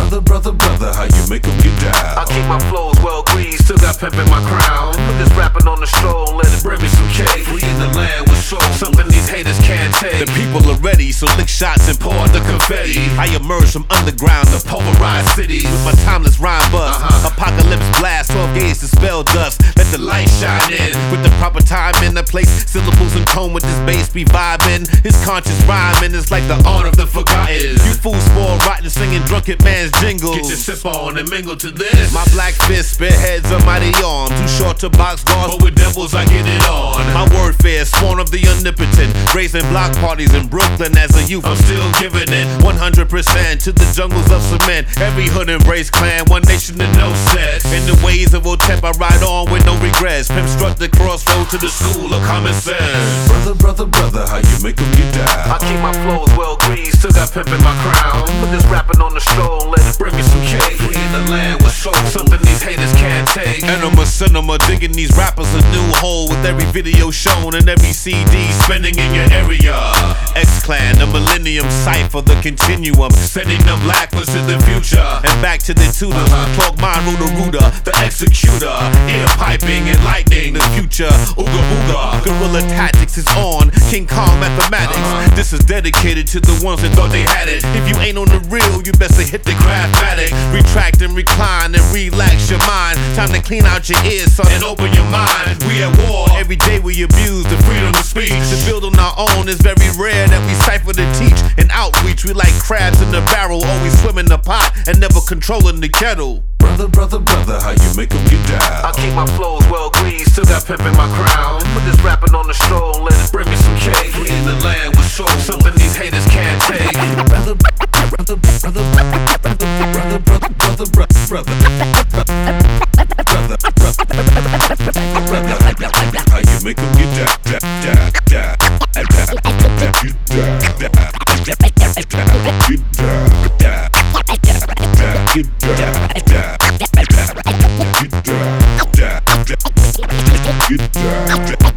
Brother, how you make 'em get down? I keep my flows well greased, still got pimp in my crown. Put this rapping on the stroll, let it bring me some cake. We in the land with soul, something these haters can't take. The people are ready, so lick shots and pour the confetti. I emerge from underground to pulverize cities with my timeless rhyme bust. Apocalypse blast, 12 gauge to spell dust. Let the light shine in with the proper time in the place. Syllables and tone with this bass be vibing. His conscious rhyming is like the art of the forgotten. You fools spoil rotten, singing drunken man's jingles. Get your sip on and mingle to this. My black fist spearheads a mighty arm, too short to box guards, but with devils I get it on. My warfare, spawn of the omnipotent, raising block parties in Brooklyn as a youth. I'm still giving it 100% to the jungles of cement. Every hood embrace clan, one nation and no sets. In the ways of Otep, I ride on with no regrets. Pimp struck the crossroad to the school of common sense. Brother, how you make 'em get down? I keep my flows well greased, still got pimp in my crown. Put this rapping on the stroll, let it bring me some cake. We in the land with soul, something these haters can't take. Enema cinema, digging these rappers a new hole with every video shown and every CD spinning in your area. X-Clan, the Millennium Cypher, the continuum, Sending them blackwards to the future and back to the tutors. Talk mind, Ruda, the executor. Ear piping and lightning, the future. Ooga booga, guerrilla tactics is on. King Kong mathematics. This is dedicated to the ones that thought they had it. If you ain't on the real, you best to hit the Craftmatic. Retract and recline and relax your mind. Time to clean out your ears, son, and open your mind. We at war. Every day we abuse the freedom of speech. To build on our own is very rare that we cipher to teach. In outreach, we like crabs in the barrel, always swimming the pot and never controlling the kettle. Brother, how you make 'em get down? I keep my flows well greased, still got pimp in my crown. Put this rapping on the stroll, let it bring me some cake. We in the land with soul, something these haters can't take. Brother, how you make 'em get down? Get down.